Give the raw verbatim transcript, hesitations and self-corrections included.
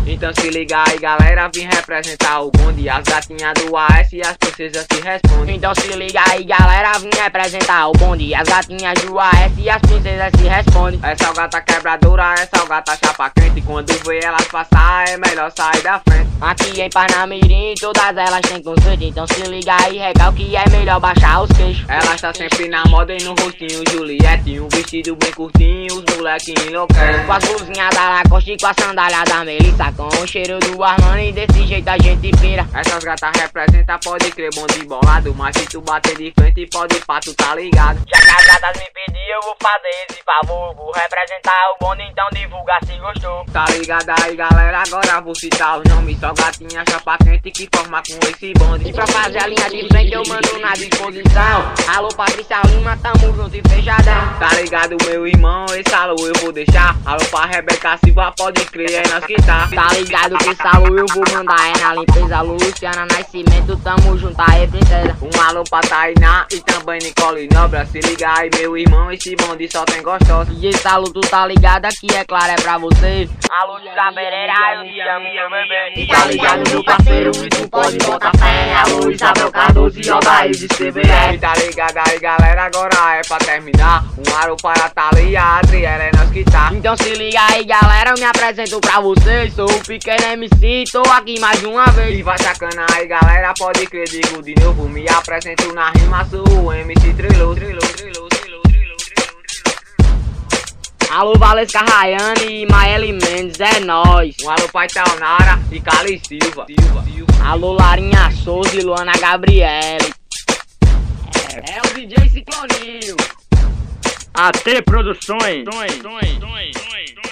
Então se liga aí galera, vim representar o bonde. As gatinhas do A S e as princesas se respondem. Então se liga aí galera, vim representar o bonde. As gatinhas do A S e as princesas se respondem. Essa gata quebradora, essa gata chapa quente. Quando vê elas passar é melhor sair da frente. Aqui em Parnamirim todas elas têm conceito. Então se liga aí recalque, é melhor baixar os queixos. Elas tá sempre na moda e no rostinho Juliette. Um vestido bem curtinho, os moleque enlouquecem. Com as blusinhas da Lacoste e com a sandália da Melissa. Com o cheiro do Armani, desse jeito a gente pira. Essas gatas representam, pode crer, bonde bolado. Mas se tu bater de frente, pode pá, tu tá ligado. Já que as gatas me pediram, eu vou fazer esse favor. Vou representar o bonde, então divulga se gostou. Tá ligado aí galera, agora vou citar os nomes. Só gatinha chapa quente que forma com esse bonde. E pra fazer a linha de frente eu mando na disposição. Alô Patrícia Lima, tamo junto e fechadão. Tá ligado meu irmão, esse alô eu vou deixar. Alô pra Rebeca Silva, pode crer, é nós que tá. Tá ligado que esse alô eu vou mandar é na limpeza. Alô Luciana Nascimento, tamo junto aí princesa. Um alô pra Tainá e também Nicole Nobra. Se liga aí meu irmão, esse bonde só tem gostosa. E esse alô tu tá ligado aqui, é claro, é pra você. Alô Jura Pereira, eu te amo, meu bebê. E tá ligado meu parceiro, e tu pode botar fé. Alô Isabel Cardoso e Odair de C B R. E tá ligado aí galera, agora é pra terminar. Um alô para Thalia, Adriela, é nós que tá. Então se liga aí galera, eu me apresento pra vocês. Sou o pequeno M C, tô aqui mais uma vez. E vai sacana aí galera, pode crer, digo de novo. Me apresento na rima, sou o M C Trilô, Trilô, Trilô, Trilô, Trilô, Trilô, Trilô. Alô Valesca Rayane e Maeli Mendes, é nóis. Um alô pra Itaonara e Cali Silva, Silva, Silva. Alô Larinha Souza e Luana Gabriele. É, é o D J Cicloninho. A T Produções.